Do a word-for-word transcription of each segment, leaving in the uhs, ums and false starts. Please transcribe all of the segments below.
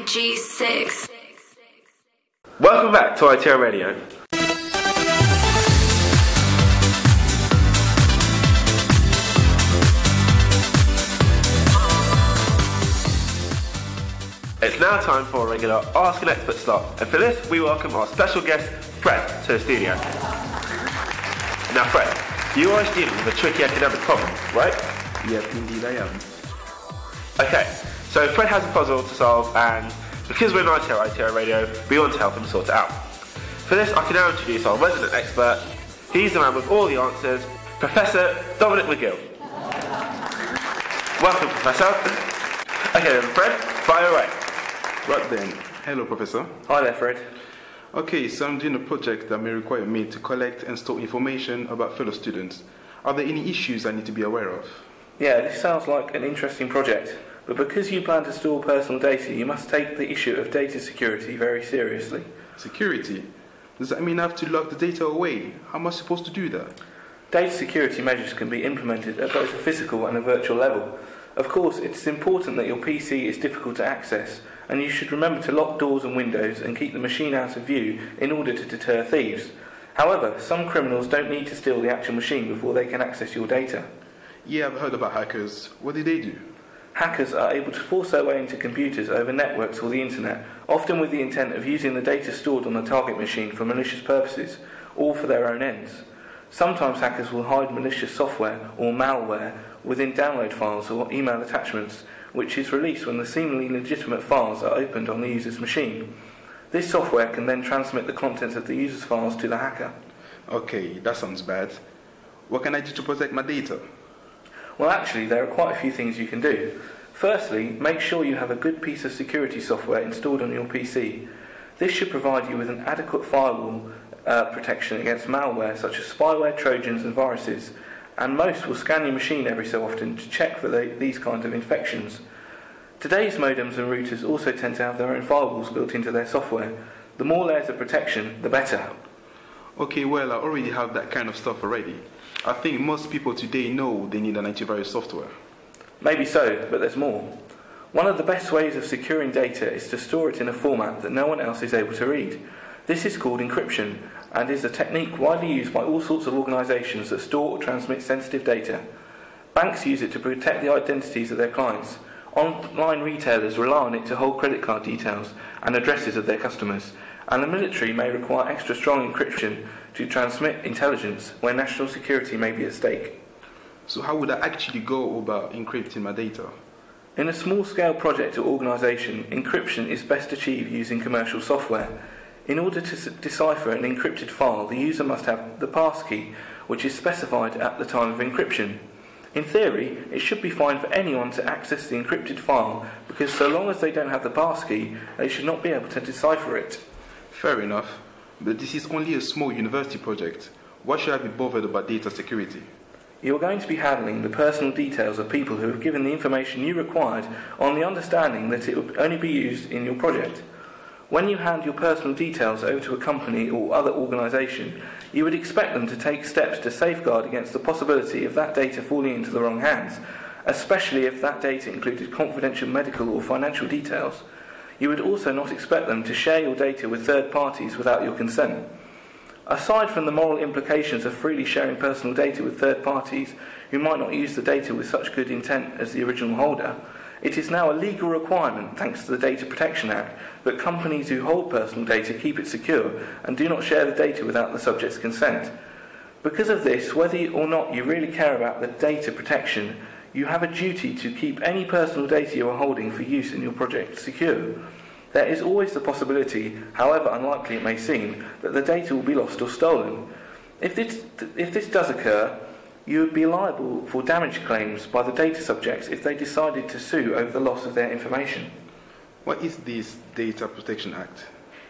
G six. Welcome back to I T O Radio. It's now time for a regular Ask an Expert slot, and for this we welcome our special guest, Fred, to the studio. Now Fred, you are dealing with a tricky academic problem, right? Yep, indeed I am. Okay, so Fred has a puzzle to solve, and because we're an I T O I T O Radio, we want to help him sort it out. For this, I can now introduce our resident expert. He's the man with all the answers, Professor Dominic McGill. Welcome, Professor. Okay then, Fred, fire away. Right then, hello Professor. Hi there, Fred. Okay, so I'm doing a project that may require me to collect and store information about fellow students. Are there any issues I need to be aware of? Yeah, this sounds like an interesting project, but because you plan to store personal data, you must take the issue of data security very seriously. Security? Does that mean I have to lock the data away? How am I supposed to do that? Data security measures can be implemented at both a physical and a virtual level. Of course, it's important that your P C is difficult to access, and you should remember to lock doors and windows and keep the machine out of view in order to deter thieves. However, some criminals don't need to steal the actual machine before they can access your data. Yeah, I've heard about hackers. What do they do? Hackers are able to force their way into computers over networks or the internet, often with the intent of using the data stored on the target machine for malicious purposes, or for their own ends. Sometimes hackers will hide malicious software or malware within download files or email attachments, which is released when the seemingly legitimate files are opened on the user's machine. This software can then transmit the contents of the user's files to the hacker. Okay, that sounds bad. What can I do to protect my data? Well, actually, there are quite a few things you can do. Firstly, make sure you have a good piece of security software installed on your P C. This should provide you with an adequate firewall uh, protection against malware such as spyware, trojans and viruses, and most will scan your machine every so often to check for the, these kinds of infections. Today's modems and routers also tend to have their own firewalls built into their software. The more layers of protection, the better. Okay, well, I already have that kind of stuff already. I think most people today know they need an antivirus software. Maybe so, but there's more. One of the best ways of securing data is to store it in a format that no one else is able to read. This is called encryption, and is a technique widely used by all sorts of organisations that store or transmit sensitive data. Banks use it to protect the identities of their clients. Online retailers rely on it to hold credit card details and addresses of their customers, and the military may require extra strong encryption to transmit intelligence where national security may be at stake. So how would I actually go about encrypting my data? In a small-scale project or organisation, encryption is best achieved using commercial software. In order to s- decipher an encrypted file, the user must have the passkey, which is specified at the time of encryption. In theory, it should be fine for anyone to access the encrypted file, because so long as they don't have the passkey, they should not be able to decipher it. Fair enough, but this is only a small university project. Why should I be bothered about data security? You are going to be handling the personal details of people who have given the information you required on the understanding that it will only be used in your project. When you hand your personal details over to a company or other organisation, you would expect them to take steps to safeguard against the possibility of that data falling into the wrong hands, especially if that data included confidential medical or financial details. You would also not expect them to share your data with third parties without your consent. Aside from the moral implications of freely sharing personal data with third parties who might not use the data with such good intent as the original holder, it is now a legal requirement, thanks to the Data Protection Act, that companies who hold personal data keep it secure and do not share the data without the subject's consent. Because of this, whether or not you really care about the data protection, you have a duty to keep any personal data you are holding for use in your project secure. There is always the possibility, however unlikely it may seem, that the data will be lost or stolen. If this, if this does occur, you would be liable for damage claims by the data subjects if they decided to sue over the loss of their information. What is this Data Protection Act?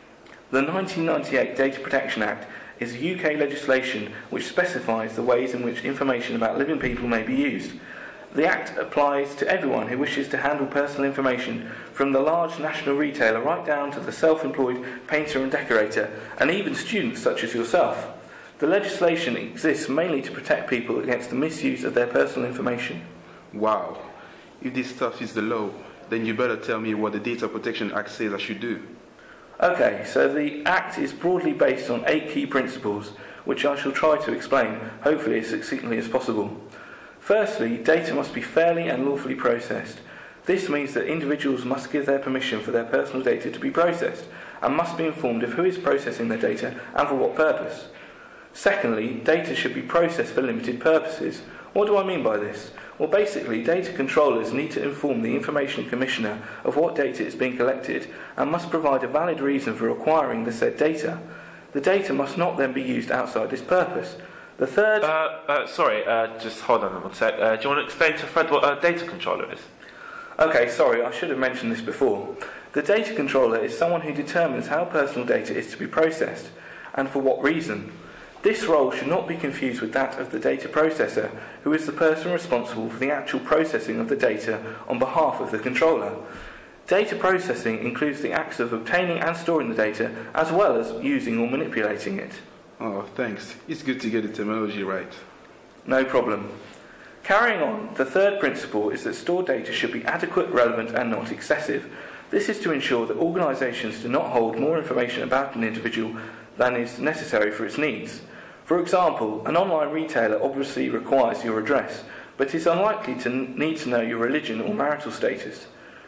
The nineteen ninety-eight Data Protection Act is U K legislation which specifies the ways in which information about living people may be used. The Act applies to everyone who wishes to handle personal information, from the large national retailer right down to the self-employed painter and decorator, and even students such as yourself. The legislation exists mainly to protect people against the misuse of their personal information. Wow, if this stuff is the law, then you better tell me what the Data Protection Act says I should do. Okay, so the Act is broadly based on eight key principles, which I shall try to explain, hopefully as succinctly as possible. Firstly, data must be fairly and lawfully processed. This means that individuals must give their permission for their personal data to be processed, and must be informed of who is processing their data and for what purpose. Secondly, data should be processed for limited purposes. What do I mean by this? Well, basically, data controllers need to inform the Information Commissioner of what data is being collected and must provide a valid reason for acquiring the said data. The data must not then be used outside this purpose. The third... Uh, uh, sorry, uh, just hold on one sec. Uh, do you want to explain to Fred what a data controller is? Okay, sorry, I should have mentioned this before. The data controller is someone who determines how personal data is to be processed, and for what reason. This role should not be confused with that of the data processor, who is the person responsible for the actual processing of the data on behalf of the controller. Data processing includes the acts of obtaining and storing the data, as well as using or manipulating it. Oh, thanks. It's good to get the terminology right. No problem. Carrying on, the third principle is that stored data should be adequate, relevant, and not excessive. This is to ensure that organisations do not hold more information about an individual than is necessary for its needs. For example, an online retailer obviously requires your address, but is unlikely to need to know your religion or marital status.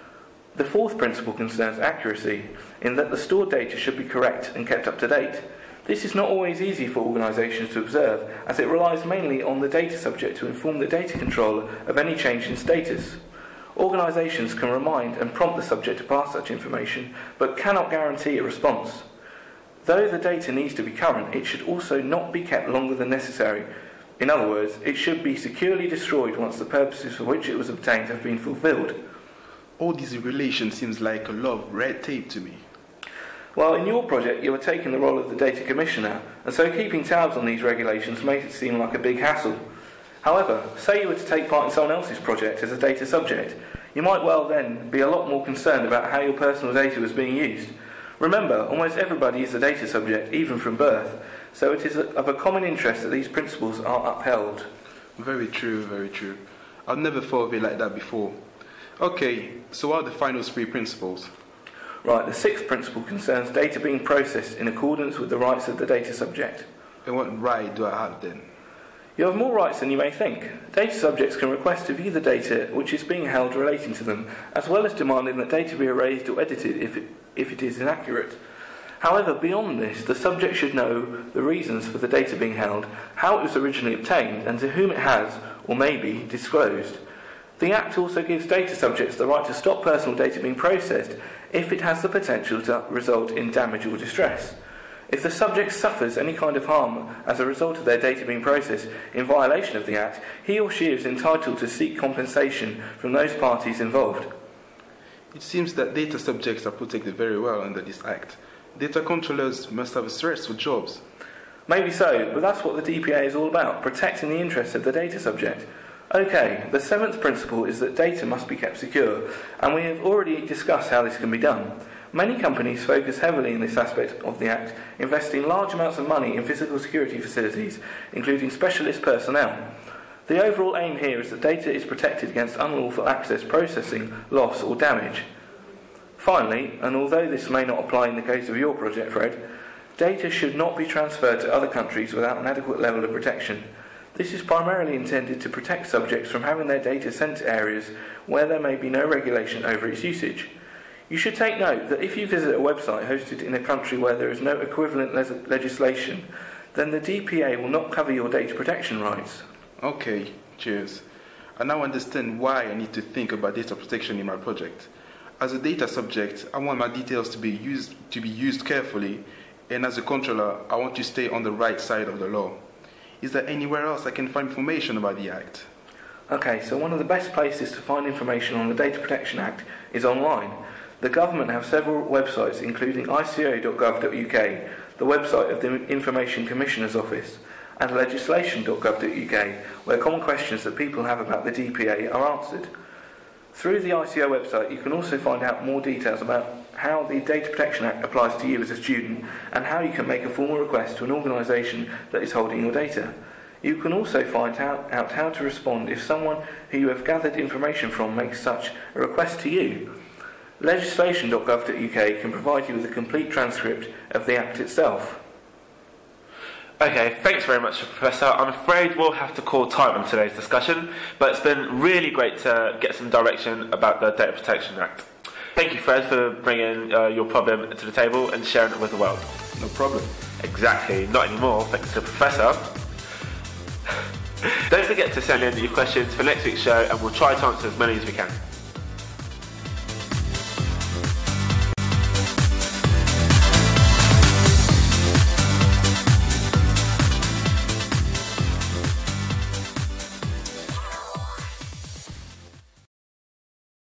The fourth principle concerns accuracy, in that the stored data should be correct and kept up to date. This is not always easy for organisations to observe, as it relies mainly on the data subject to inform the data controller of any change in status. Organisations can remind and prompt the subject to pass such information, but cannot guarantee a response. Though the data needs to be current, it should also not be kept longer than necessary. In other words, it should be securely destroyed once the purposes for which it was obtained have been fulfilled. All this in relation seems like a lot of red tape to me. Well, in your project you are taking the role of the Data Commissioner, and so keeping tabs on these regulations makes it seem like a big hassle. However, say you were to take part in someone else's project as a data subject, you might well then be a lot more concerned about how your personal data was being used. Remember, almost everybody is a data subject, even from birth, so it is of a common interest that these principles are upheld. Very true, very true. I've never thought of it like that before. Okay, so what are the final three principles? Right, the sixth principle concerns data being processed in accordance with the rights of the data subject. And what right do I have then? You have more rights than you may think. Data subjects can request to view the data which is being held relating to them, as well as demanding that data be erased or edited if it, if it is inaccurate. However, beyond this, the subject should know the reasons for the data being held, how it was originally obtained, and to whom it has, or may be, disclosed. The Act also gives data subjects the right to stop personal data being processed if it has the potential to result in damage or distress. If the subject suffers any kind of harm as a result of their data being processed in violation of the Act, he or she is entitled to seek compensation from those parties involved. It seems that data subjects are protected very well under this Act. Data controllers must have stressful jobs. Maybe so, but that's what the D P A is all about, protecting the interests of the data subject. Okay, the seventh principle is that data must be kept secure, and we have already discussed how this can be done. Many companies focus heavily in this aspect of the Act, investing large amounts of money in physical security facilities, including specialist personnel. The overall aim here is that data is protected against unlawful access, processing, loss or damage. Finally, and although this may not apply in the case of your project, Fred, data should not be transferred to other countries without an adequate level of protection. This is primarily intended to protect subjects from having their data sent to areas where there may be no regulation over its usage. You should take note that if you visit a website hosted in a country where there is no equivalent le- legislation, then the D P A will not cover your data protection rights. Okay, cheers. I now understand why I need to think about data protection in my project. As a data subject, I want my details to be used to be used carefully, and as a controller, I want to stay on the right side of the law. Is there anywhere else I can find information about the Act? Okay, so one of the best places to find information on the Data Protection Act is online. The government have several websites, including I C O dot gov dot U K, the website of the Information Commissioner's Office, and legislation dot gov dot U K, where common questions that people have about the D P A are answered. Through the I C O website, you can also find out more details about how the Data Protection Act applies to you as a student, and how you can make a formal request to an organisation that is holding your data. You can also find out, out how to respond if someone who you have gathered information from makes such a request to you. legislation dot gov dot U K can provide you with a complete transcript of the Act itself. Okay, thanks very much, Professor. I'm afraid we'll have to call time on today's discussion, but it's been really great to get some direction about the Data Protection Act. Thank you, Fred, for bringing uh, your problem to the table and sharing it with the world. No problem. Exactly, not anymore, thanks to the Professor. Don't forget to send in your questions for next week's show, and we'll try to answer as many as we can.